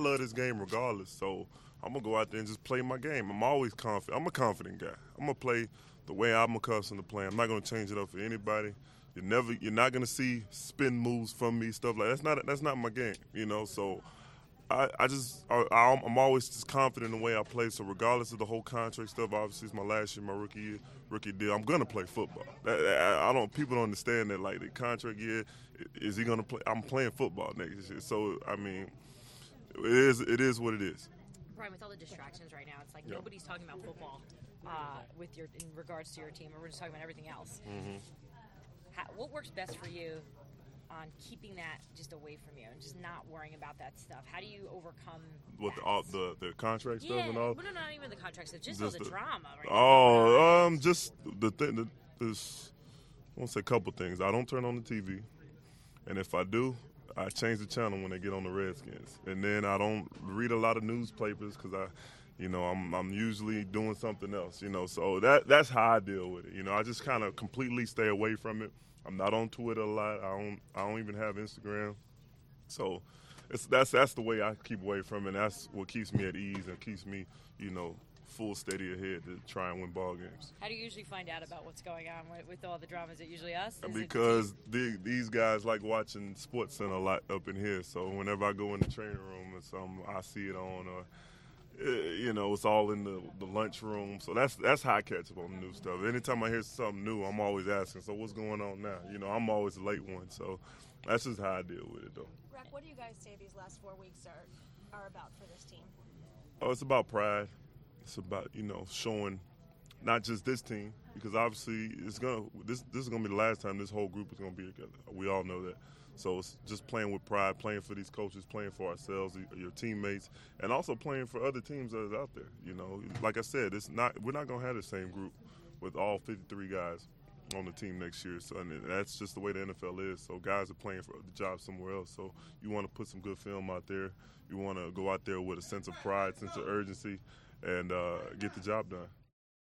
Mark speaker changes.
Speaker 1: love this game regardless. So I'm gonna go out there and just play my game. I'm always confident. I'm a confident guy. I'm gonna play the way I'm accustomed to playing. I'm not gonna change it up for anybody. You're not gonna see spin moves from me, stuff like that. That's not my game, you know. So I'm always just confident in the way I play. So regardless of the whole contract stuff, obviously it's my last year, my rookie deal. I'm gonna play football. People don't understand that. Like the contract year, is he gonna play? I'm playing football next year. So I mean, it is what it is.
Speaker 2: Brian, with all the distractions right now, it's like
Speaker 1: Yeah.
Speaker 2: nobody's talking about football in regards to your team. We're just talking about everything else.
Speaker 1: Mm-hmm.
Speaker 2: What works best for you on keeping that just away from you and just not worrying about that stuff? How do you overcome
Speaker 1: With the contract stuff and all?
Speaker 2: No, not even the contract stuff, just all the drama. Right
Speaker 1: Just the thing. There's, I want to say a couple things. I don't turn on the TV, and if I do, I change the channel when they get on the Redskins. And then I don't read a lot of newspapers because I'm usually doing something else. So that's how I deal with it. I just kind of completely stay away from it. I'm not on Twitter a lot. I don't even have Instagram. So that's the way I keep away from it. That's what keeps me at ease and keeps me, full steady ahead to try and win ball games.
Speaker 2: How do you usually find out about what's going on with all the drama? Is it usually us?
Speaker 1: Because these guys like watching Sports Center a lot up in here. So whenever I go in the training room or something, I see it on, or it's all in the lunch room. So that's how I catch up on the new stuff. Anytime I hear something new, I'm always asking, so what's going on now? I'm always the late one. So that's just how I deal with it, though.
Speaker 3: Rack, what do you guys say these last 4 weeks are about for this team?
Speaker 1: Oh, it's about pride. It's about, showing not just this team, because obviously this is gonna be the last time this whole group is gonna be together. We all know that. So it's just playing with pride, playing for these coaches, playing for ourselves, your teammates, and also playing for other teams that are out there. Like I said, we're not gonna have the same group with all 53 guys on the team next year. So and that's just the way the NFL is. So guys are playing for the job somewhere else. So you want to put some good film out there. You want to go out there with a sense of pride, sense of urgency, and get the job done.